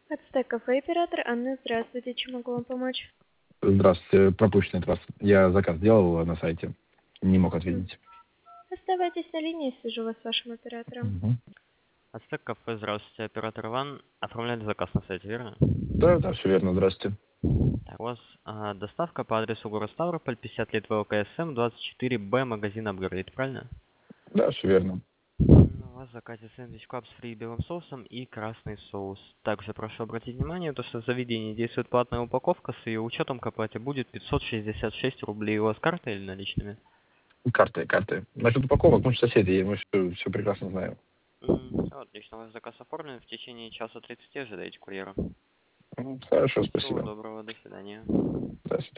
Ацтек кафе, оператор Анна, здравствуйте, чем могу вам помочь? Здравствуйте, пропущенный от вас. Я заказ делал на сайте, не мог Мгм. ответить. Оставайтесь на линии, свяжу вас с вашим оператором. Мгм. Ацтек кафе, здравствуйте, оператор Иван. Оформляли заказ на сайте, верно? Да, все верно, здравствуйте. Так, у вас доставка по адресу город Ставрополь, 50 лет ВЛКСМ, 24Б, магазин Апгрейд, правильно? Да, все верно. У вас в заказе сэндвич клаб с фри белым соусом и красный соус. Также прошу обратить внимание, то, что в заведении действует платная упаковка, с ее учетом к оплате будет 566 рублей. У вас карта или наличными? Карты. Насчет упаковок, мы же соседи, мы все прекрасно знаем. Все, отлично, у вас заказ оформлен. В течение часа 30 ожидаете курьера. Хорошо, Всего спасибо. доброго, до свидания. До свидания.